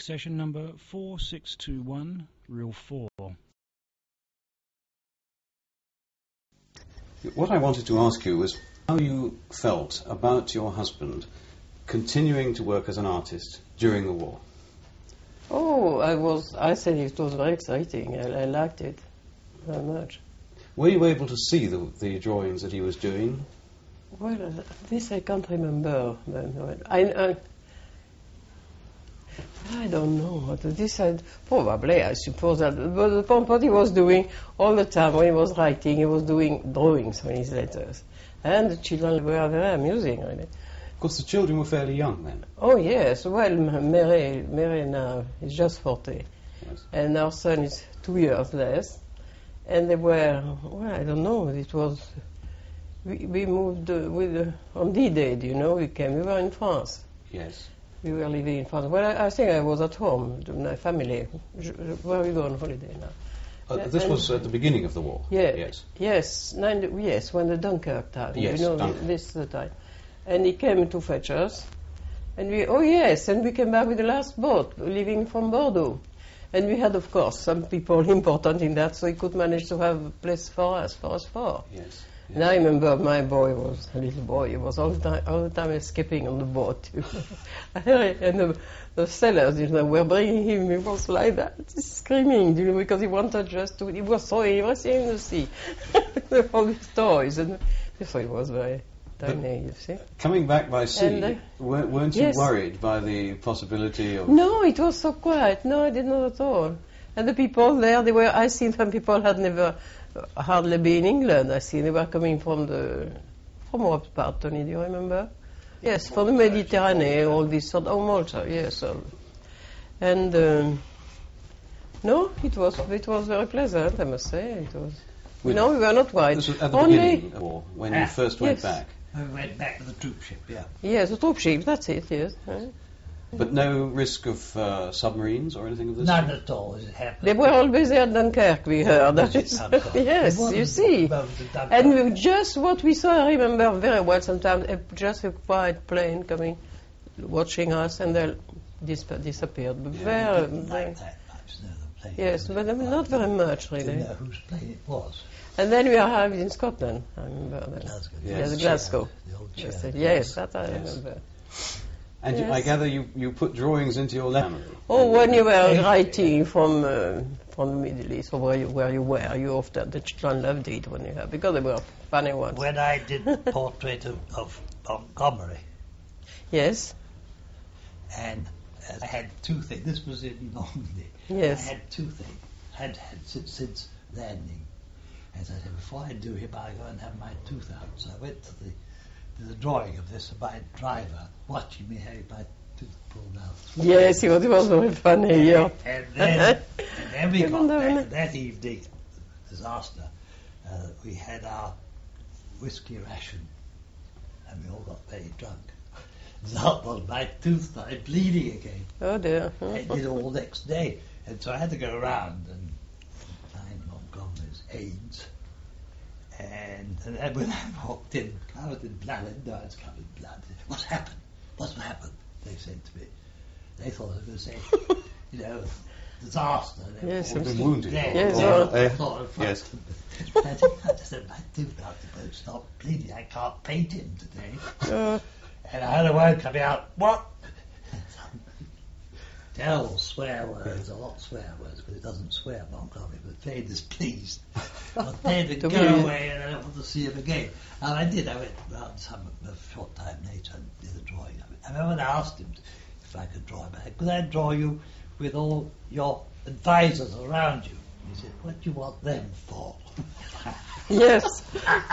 session number 4621, reel 4. What I wanted to ask you was how you felt about your husband continuing to work as an artist during the war. Oh, I said it was very exciting. I liked it very much. Were you able to see the drawings that he was doing? Well, this I can't remember. I don't know. Probably, I suppose that. But what he was doing all the time when he was writing, he was doing drawings on his letters. And the children were very amusing, really. Of course, the children were fairly young then. Oh, yes. Well, Mary now is just 40. Yes. And our son is 2 years less. And they were, well, I don't know, it was... We moved on D-Day, you know, we were in France. Yes. We were living in France. Well, I think I was at home with my family. Where we go on holiday now? This was at the beginning of the war? Yeah, yes, when the Dunkirk time. Yes, you know, Dunkirk. This is the time. And he came to fetch us. And we came back with the last boat, leaving from Bordeaux. And we had, of course, some people important in that, so he could manage to have a place for us. Yes. And I remember my boy was a little boy. He was all the time escaping on the boat. And the sailors, were bringing him. He was like that, screaming, because he wanted just to. He was throwing everything in the sea, all these toys, and so it was very tiny. You see. Coming back by sea, And, weren't you worried by the possibility of? No, it was so quiet. No, I did not at all. And the people there, I seen some people had never hardly been in England. I see they were coming from what part, Tony, do you remember? Yes, from the Mediterranean, all this sort of Malta, yes. And no, it was very pleasant, I must say. It was. We were not worried. This was at the beginning of the war, when you first went back. I went back to the troop ship, yeah. Yes, the troop ship, that's it, yes. But no risk of submarines or anything of this None sort? at all, as it happened. They were all busy at Dunkirk, we heard. Yes, you see. And just what we saw, I remember very well sometimes, just a quiet plane coming, watching us, and they disappeared. But very, Like that much, no, the plane. yes, but not very much, really. Didn't know whose plane it was. And then we arrived in Scotland, I remember that. Glasgow. Yes, Glasgow. The old Yes, chair. yes, that I remember. And Yes. I gather you put drawings into your memory. Oh, when you were writing from the Middle East, or where you were, you often, the children loved it when you had, because they were funny ones. When I did the portrait of Montgomery, Yes, and I had two things. This was in Normandy. yes. I had two things. Had since landing. As I said, before I do him, I go and have my tooth out. So I went to the drawing of this, my driver watching me having my tooth pulled out. Yes, it was very funny, yeah. And then we got back that evening, disaster. We had our whiskey ration, and we all got very drunk. That was my tooth started bleeding again. Oh dear. I did all next day, and so I had to go around and find Montgomery's aides. And then when I walked in, covered in blood, no, it's covered in blood. What's happened? What's happened? They said to me. They thought I was going to say, disaster. Yes, Been wounded. Yes, yes. I just said, my tooth out the boat stopped bleeding. I can't paint him today. And I had a word coming out. What? Terrible swear words, a lot of swear words, because it doesn't swear Montgomery, but very displeased. I had to go away and I don't want to see him again. And I did. I went round a short time later and did a drawing of it. I remember when I asked him if I could draw him. I said, could I draw you with all your advisors around you? He said, what do you want them for? Yes.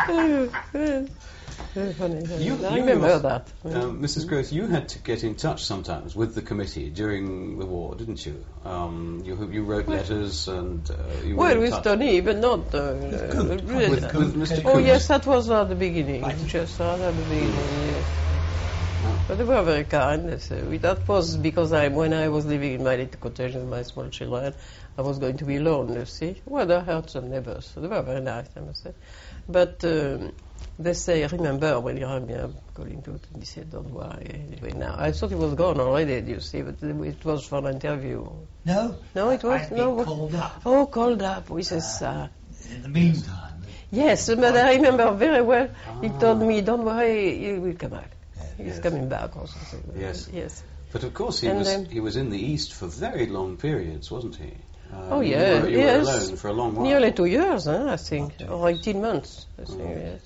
Very funny. I remember that. Mrs. Groth, you had to get in touch sometimes with the committee during the war, didn't you? You wrote letters and you were in with touch. Tony, but not With Mr. Oh Coote. yes, that was at the beginning. Right. Just at the beginning, yes. But they were very kind. That was because when I was living in my little cottage with my small children, I was going to be alone, you see. Well, I had some neighbors, so they were very nice, I must say. But They say, remember when Jeremiah calling to he said, don't worry. Anyway, now I thought he was gone already, you see, but it was for an interview. No? No, it was I've no. been called up. Oh, called up. Oui, c'est ça. In the meantime. Yes, but I remember very well. He told me, don't worry, he will come back. He's coming back or something. Yes. Yes. But of course, And, he was in the East for very long periods, wasn't he? Oh, yeah. You were Yes. alone for a long while. Nearly 2 years, I think, or 18 months. I think, yes.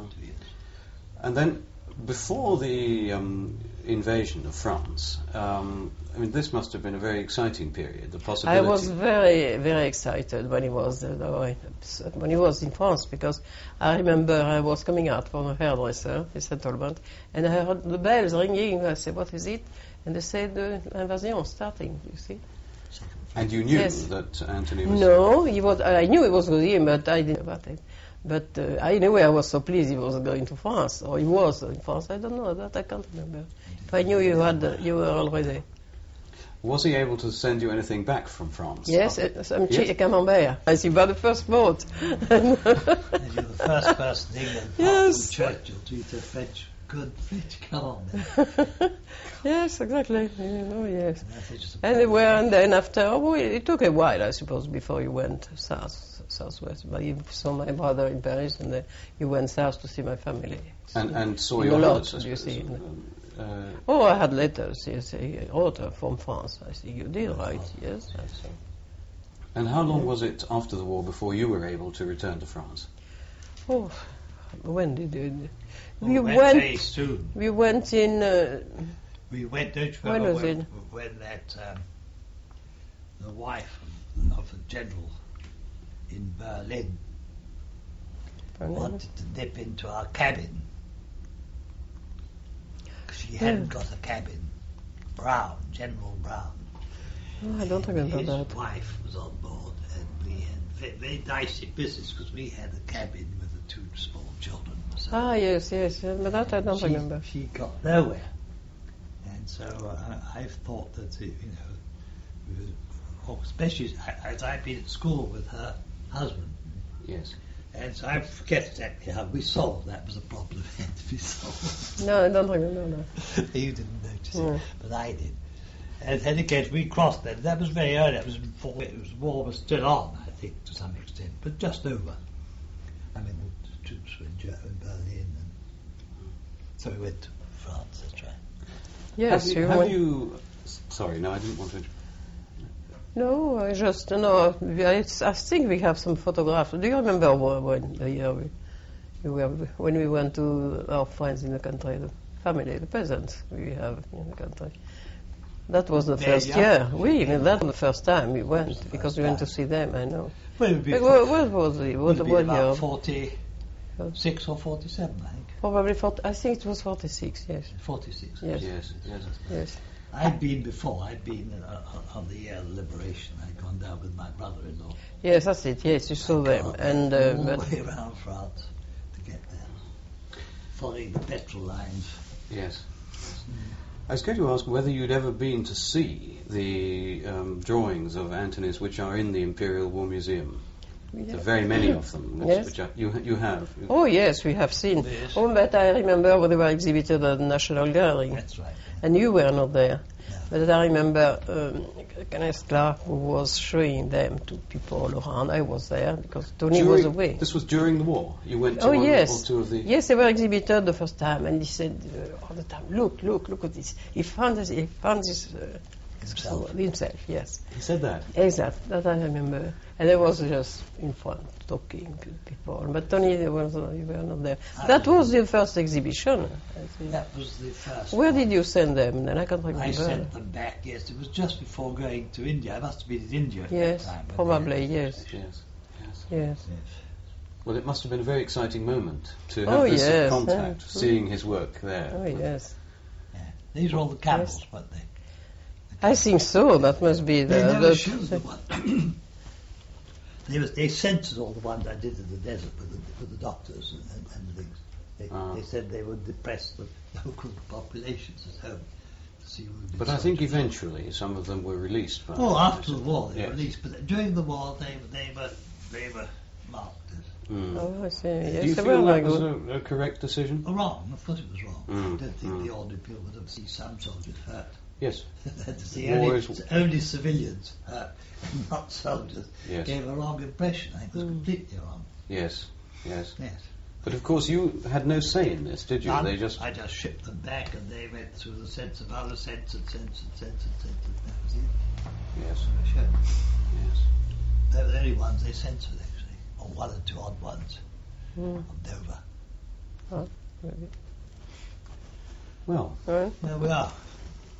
And then, before the invasion of France, I mean, this must have been a very exciting period. The possibility. I was very, very excited when he was in France, because I remember I was coming out from a hairdresser, a settlement, and I heard the bells ringing. I said, "What is it?" And they said, "Invasion starting." You see? And you knew Yes. that Anthony was. No, he was. I knew he was with him, but I didn't know about it. But anyway, I was so pleased he was going to France, or he was in France. I don't know that. I can't remember. If I knew you were already. Was he able to send you anything back from France? Yes, some camembert. I see by the first boat. And you're the first person in England Yes. from Churchill to eat a good French camembert. Yes, exactly. Oh, yes. And that's just a Anyway, and then after, it took a while, I suppose, before you went southwest. But you saw my brother in Paris, and then you went south to see my family. And saw In your the house, lot, I you suppose. see. Oh, I had letters, yes. He wrote from France. I see you did write, yes. I see. And how long was it after the war before you were able to return to France? Oh, when did you... We went very soon. We went in... We went, don't you When remember was it? when that the wife of the general in Berlin wanted to nip into our cabin. She hadn't got a cabin. Brown, General Brown. Oh, I don't remember His that. wife was on board, and we had very dicey business because we had a cabin with the two small children. So Ah, yes, but that I don't remember. She got nowhere, and so I've thought that especially as I've been at school with her husband. Yes. And so I forget exactly how we solved that. Was a problem that had to be solved. No, I don't remember that. You didn't notice No. it, but I did. And in any case, we crossed that. That was very early. That was before war was still on, I think, to some extent, but just over. I mean, the troops were in Berlin, and so we went to France. That's right. Yes, Have you? Sorry, no, I didn't want to. No, I just no. I think we have some photographs. Do you remember when the year when we went to our friends in the country, the family, the peasants we have in the country? That was the first year. That was the first time we went because we went to see them. I know. Well, it would be, What was it? What about year? 46 or 47, I think. Probably 40. I think it was 46. Yes. 46. Yes. Yes. I'd been before. I'd been on the year of liberation. I'd gone down with my brother-in-law. Yes, that's it. Yes, you saw them, and all but the way around France to get there, following the petrol lines. Yes. I was going to ask whether you'd ever been to see the drawings of Antony's which are in the Imperial War Museum. There are very many of them. Yes. Which you have. oh yes, we have seen. Yes. Oh, but I remember when they were exhibited at the National Gallery. That's right. And you were not there. No. But I remember Kenneth Clark who was showing them to people all around. I was there because Tony was away. This was during the war. You went to Oh, one yes. or two of the. Yes, they were exhibited the first time, and he said all the time, look at this. He found this himself, yes. He said that. Exactly, that I remember. And I was just in front talking to people. But Tony, you were not there. That was the first exhibition, I think. That was the first. Where did you send them? Then I can't remember. I sent them back, yes. It was just before going to India. I must have been in India at Yes, that time. but probably, yes. Yes. Yes. Well, it must have been a very exciting moment to have Oh, this yes, contact, yeah. seeing his work there. Oh, yes. Yeah. These are all the camels, weren't they? I think so. That must be They never the showed the one. They censored all the ones I did in the desert with the doctors and the things. They said they would depress the local populations at home to see who would be But I think eventually some of them were released. after the war they Yes. were released, but during the war they were marked as Oh, I see. Yes, Do you they feel were very that was good. a correct decision? Wrong, of course it was wrong. Mm, I don't think the ordinary people would have seen some soldiers hurt. Yes. the only civilians hurt, not soldiers, Yes. gave a wrong impression. I think it was completely wrong. Yes. Yes. Yes. But of course you had no say in this, did you? None. They just... I just shipped them back and they went through the sense of other sense and sense and sense and sense. And that was it. Yes. Sure. Yes. They were the only ones they censored, actually. Or one or two odd ones on Dover. Oh, maybe. Well, Right. There we are.